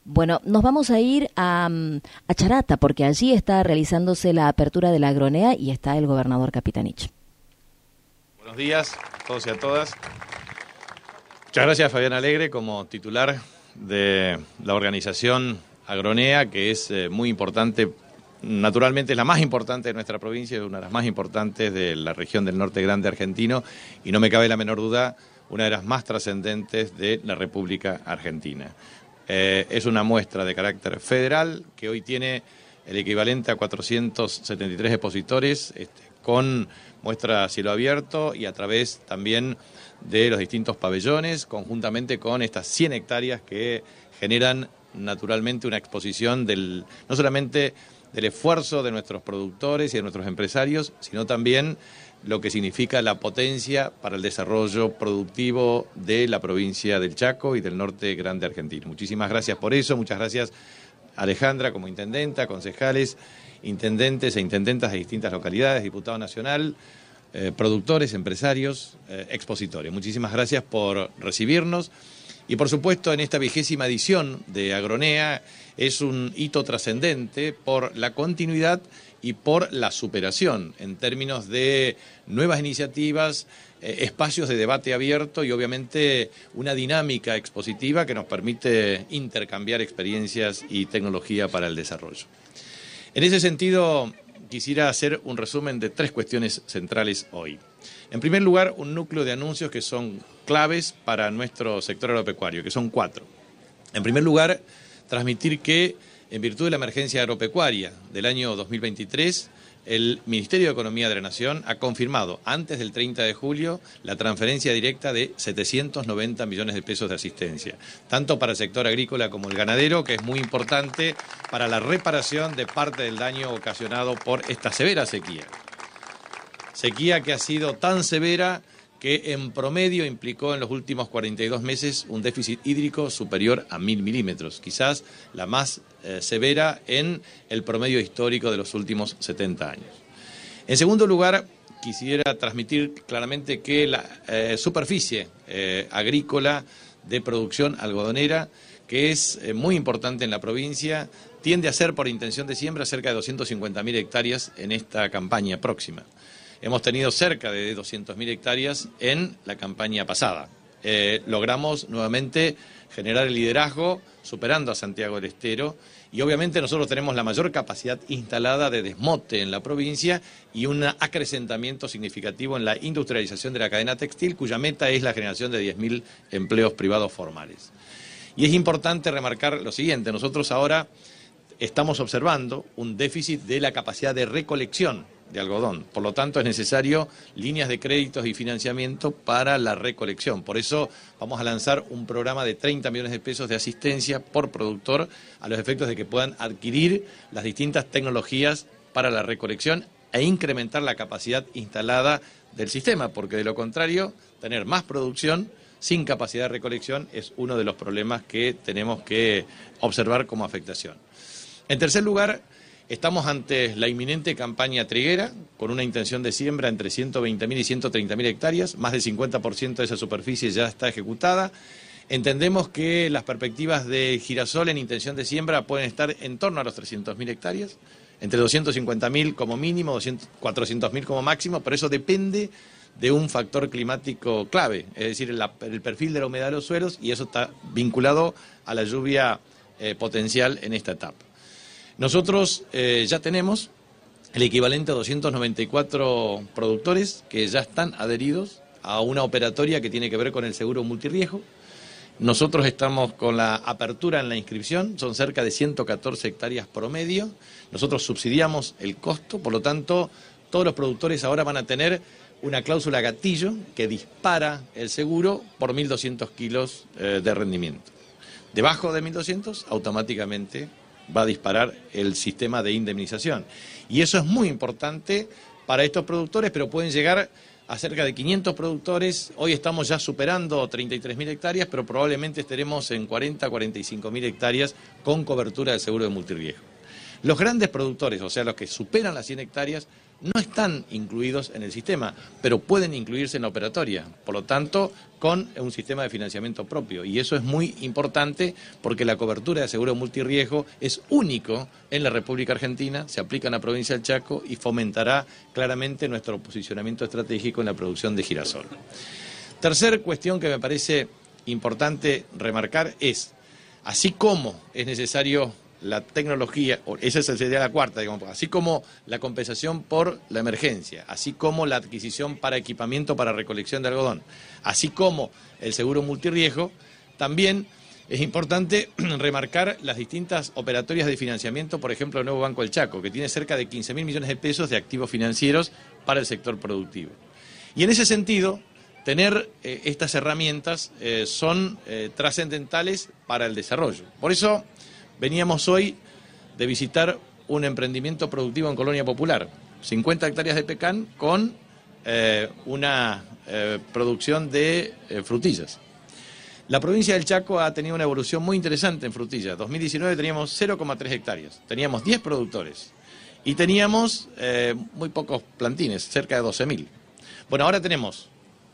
Bueno, nos vamos a ir a Charata, porque allí está realizándose la apertura de la Agronea y está el gobernador Capitanich. Buenos días a todos y a todas. Muchas gracias, Fabián Alegre, como titular de la organización Agronea, que es muy importante. Naturalmente es la más importante de nuestra provincia, es una de las más importantes de la región del Norte Grande argentino y no me cabe la menor duda, una de las más trascendentes de la República Argentina. Es una muestra de carácter federal que hoy tiene el equivalente a 473 expositores con muestra a cielo abierto y a través también de los distintos pabellones, conjuntamente con estas 100 hectáreas que generan naturalmente una exposición no solamente del esfuerzo de nuestros productores y de nuestros empresarios, sino también lo que significa la potencia para el desarrollo productivo de la provincia del Chaco y del Norte Grande argentino. Muchísimas gracias por eso, muchas gracias Alejandra como intendenta, concejales, intendentes e intendentas de distintas localidades, diputado nacional, productores, empresarios, expositores. Muchísimas gracias por recibirnos. Y por supuesto, en esta 20ª edición de Agronea es un hito trascendente por la continuidad y por la superación en términos de nuevas iniciativas, espacios de debate abierto y obviamente una dinámica expositiva que nos permite intercambiar experiencias y tecnología para el desarrollo. En ese sentido, quisiera hacer un resumen de 3 cuestiones centrales hoy. En primer lugar, un núcleo de anuncios que son claves para nuestro sector agropecuario, que son 4. En primer lugar, transmitir que, en virtud de la emergencia agropecuaria del año 2023, el Ministerio de Economía de la Nación ha confirmado antes del 30 de julio la transferencia directa de 790 millones de pesos de asistencia, tanto para el sector agrícola como el ganadero, que es muy importante para la reparación de parte del daño ocasionado por esta severa sequía. Sequía que ha sido tan severa que en promedio implicó en los últimos 42 meses un déficit hídrico superior a 1000 milímetros, quizás la más severa en el promedio histórico de los últimos 70 años. En segundo lugar, quisiera transmitir claramente que la superficie agrícola de producción algodonera, que es muy importante en la provincia, tiende a ser por intención de siembra cerca de 250.000 hectáreas en esta campaña próxima. Hemos tenido cerca de 200.000 hectáreas en la campaña pasada. Logramos nuevamente generar el liderazgo superando a Santiago del Estero y obviamente nosotros tenemos la mayor capacidad instalada de desmote en la provincia y un acrecentamiento significativo en la industrialización de la cadena textil, cuya meta es la generación de 10.000 empleos privados formales. Y es importante remarcar lo siguiente, nosotros ahora estamos observando un déficit de la capacidad de recolección de algodón. Por lo tanto, es necesario líneas de créditos y financiamiento para la recolección. Por eso vamos a lanzar un programa de 30 millones de pesos de asistencia por productor a los efectos de que puedan adquirir las distintas tecnologías para la recolección e incrementar la capacidad instalada del sistema, porque de lo contrario, tener más producción sin capacidad de recolección es uno de los problemas que tenemos que observar como afectación. En tercer lugar, estamos ante la inminente campaña triguera, con una intención de siembra entre 120.000 y 130.000 hectáreas, más del 50% de esa superficie ya está ejecutada. Entendemos que las perspectivas de girasol en intención de siembra pueden estar en torno a los 300.000 hectáreas, entre 250.000 como mínimo, 400.000 como máximo, pero eso depende de un factor climático clave, es decir, el perfil de la humedad de los suelos, y eso está vinculado a la lluvia potencial en esta etapa. Nosotros ya tenemos el equivalente a 294 productores que ya están adheridos a una operatoria que tiene que ver con el seguro multirriesgo. Nosotros estamos con la apertura en la inscripción, son cerca de 114 hectáreas promedio. Nosotros subsidiamos el costo, por lo tanto, todos los productores ahora van a tener una cláusula gatillo que dispara el seguro por 1.200 kilos de rendimiento. Debajo de 1.200, automáticamente va a disparar el sistema de indemnización. Y eso es muy importante para estos productores, pero pueden llegar a cerca de 500 productores. Hoy estamos ya superando 33.000 hectáreas, pero probablemente estaremos en 45.000 hectáreas con cobertura del seguro de multirriesgo. Los grandes productores, o sea, los que superan las 100 hectáreas, no están incluidos en el sistema, pero pueden incluirse en la operatoria, por lo tanto, con un sistema de financiamiento propio. Y eso es muy importante porque la cobertura de seguro multirriesgo es único en la República Argentina, se aplica en la provincia del Chaco y fomentará claramente nuestro posicionamiento estratégico en la producción de girasol. Tercer cuestión que me parece importante remarcar es, así como es necesario la tecnología, esa sería la cuarta, digamos, así como la compensación por la emergencia, así como la adquisición para equipamiento para recolección de algodón, así como el seguro multirriesgo, también es importante remarcar las distintas operatorias de financiamiento, por ejemplo, el Nuevo Banco del Chaco, que tiene cerca de 15.000 millones de pesos de activos financieros para el sector productivo. Y en ese sentido, tener estas herramientas son trascendentales para el desarrollo. Por eso, veníamos hoy de visitar un emprendimiento productivo en Colonia Popular, 50 hectáreas de pecan con una producción de frutillas. La provincia del Chaco ha tenido una evolución muy interesante en frutillas. En 2019 teníamos 0,3 hectáreas, teníamos 10 productores y teníamos muy pocos plantines, cerca de 12.000. Bueno, ahora tenemos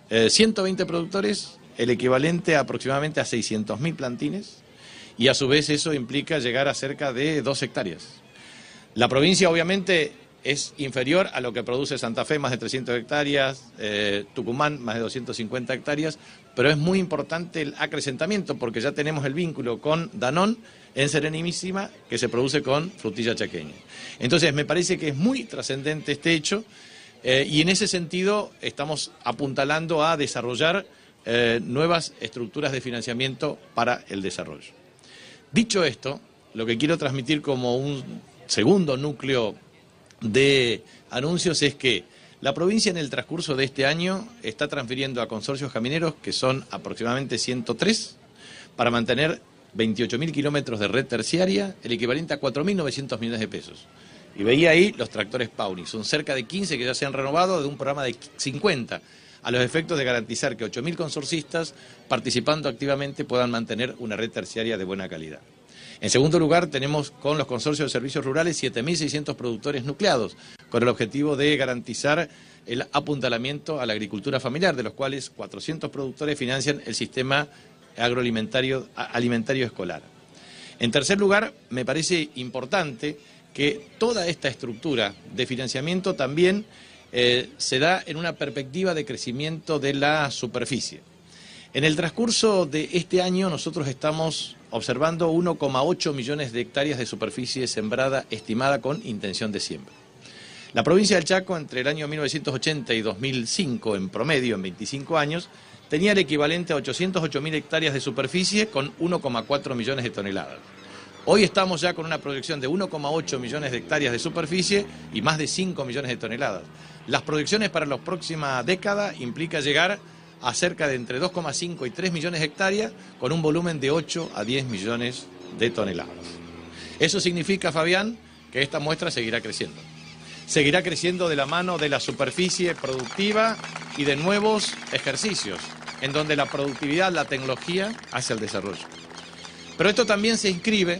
120 productores, el equivalente aproximadamente a 600.000 plantines, y a su vez eso implica llegar a cerca de 2 hectáreas. La provincia obviamente es inferior a lo que produce Santa Fe, más de 300 hectáreas, Tucumán, más de 250 hectáreas, pero es muy importante el acrecentamiento porque ya tenemos el vínculo con Danón en Serenísima, que se produce con frutilla chaqueña. Entonces me parece que es muy trascendente este hecho y en ese sentido estamos apuntalando a desarrollar nuevas estructuras de financiamiento para el desarrollo. Dicho esto, lo que quiero transmitir como un segundo núcleo de anuncios es que la provincia en el transcurso de este año está transfiriendo a consorcios camineros, que son aproximadamente 103, para mantener 28.000 kilómetros de red terciaria, el equivalente a 4.900 millones de pesos. Y veía ahí los tractores Pauni, son cerca de 15 que ya se han renovado de un programa de 50, a los efectos de garantizar que 8.000 consorcistas, participando activamente, puedan mantener una red terciaria de buena calidad. En segundo lugar, tenemos con los consorcios de servicios rurales 7.600 productores nucleados, con el objetivo de garantizar el apuntalamiento a la agricultura familiar, de los cuales 400 productores financian el sistema alimentario escolar. En tercer lugar, me parece importante que toda esta estructura de financiamiento también se da en una perspectiva de crecimiento de la superficie. En el transcurso de este año nosotros estamos observando 1,8 millones de hectáreas de superficie sembrada estimada con intención de siembra. La provincia del Chaco entre el año 1980 y 2005, en promedio, en 25 años, tenía el equivalente a 808.000 hectáreas de superficie con 1,4 millones de toneladas. Hoy estamos ya con una proyección de 1,8 millones de hectáreas de superficie y más de 5 millones de toneladas. Las proyecciones para la próxima década implica llegar a cerca de entre 2,5 y 3 millones de hectáreas con un volumen de 8 a 10 millones de toneladas. Eso significa, Fabián, que esta muestra seguirá creciendo. Seguirá creciendo de la mano de la superficie productiva y de nuevos ejercicios, en donde la productividad, la tecnología hace el desarrollo. Pero esto también se inscribe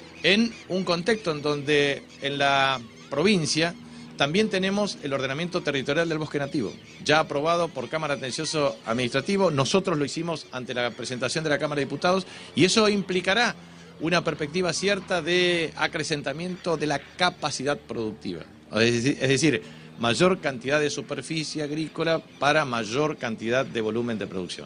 en un contexto en donde en la provincia también tenemos el ordenamiento territorial del bosque nativo, ya aprobado por Cámara Tencioso Administrativo. Nosotros lo hicimos ante la presentación de la Cámara de Diputados y eso implicará una perspectiva cierta de acrecentamiento de la capacidad productiva. Es decir, mayor cantidad de superficie agrícola para mayor cantidad de volumen de producción.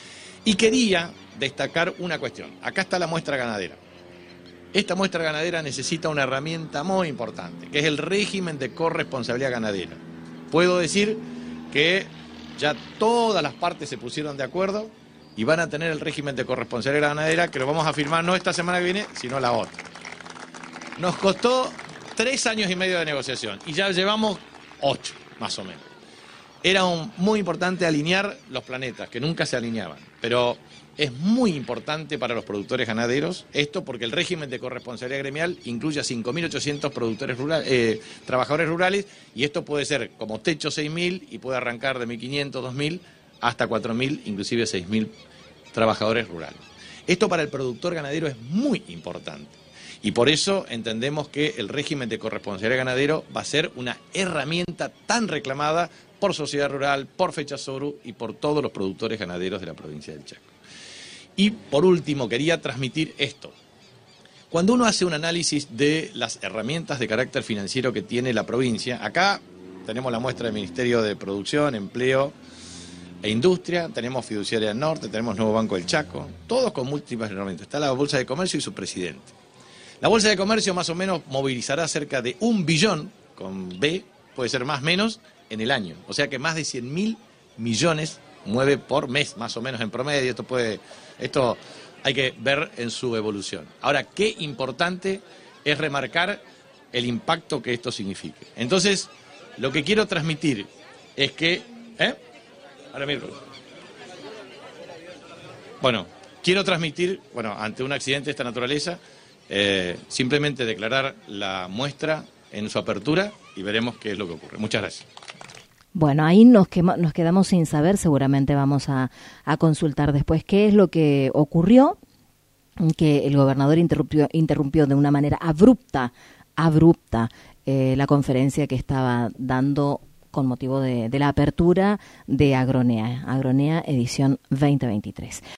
Y quería destacar una cuestión. Acá está la muestra ganadera. Esta muestra ganadera necesita una herramienta muy importante, que es el régimen de corresponsabilidad ganadera. Puedo decir que ya todas las partes se pusieron de acuerdo y van a tener el régimen de corresponsabilidad ganadera, que lo vamos a firmar no esta semana que viene, sino la otra. Nos costó 3 años y medio de negociación y ya llevamos 8, más o menos. Era muy importante alinear los planetas, que nunca se alineaban, pero es muy importante para los productores ganaderos esto porque el régimen de corresponsabilidad gremial incluye a 5.800 productores rurales, trabajadores rurales, y esto puede ser como techo 6.000 y puede arrancar de 1.500, 2.000 hasta 4.000, inclusive 6.000 trabajadores rurales. Esto para el productor ganadero es muy importante. Y por eso entendemos que el régimen de corresponsabilidad ganadero va a ser una herramienta tan reclamada por Sociedad Rural, por FECHASORU y por todos los productores ganaderos de la provincia del Chaco. Y por último, quería transmitir esto. Cuando uno hace un análisis de las herramientas de carácter financiero que tiene la provincia, acá tenemos la muestra del Ministerio de Producción, Empleo e Industria, tenemos Fiduciaria del Norte, tenemos Nuevo Banco del Chaco, todos con múltiples herramientas. Está la Bolsa de Comercio y su presidente. La Bolsa de Comercio más o menos movilizará cerca de 1 billón, con B, puede ser más o menos, en el año. O sea que más de 100.000 millones mueve por mes, más o menos en promedio. Esto hay que ver en su evolución. Ahora, qué importante es remarcar el impacto que esto signifique. Entonces, lo que quiero transmitir es que... Ahora miércoles. Bueno, quiero transmitir, ante un accidente de esta naturaleza, simplemente declarar la muestra en su apertura y veremos qué es lo que ocurre. Muchas gracias. Bueno, ahí nos quedamos sin saber, seguramente vamos a consultar después qué es lo que ocurrió, que el gobernador interrumpió de una manera abrupta la conferencia que estaba dando con motivo de la apertura de Agronea edición 2023.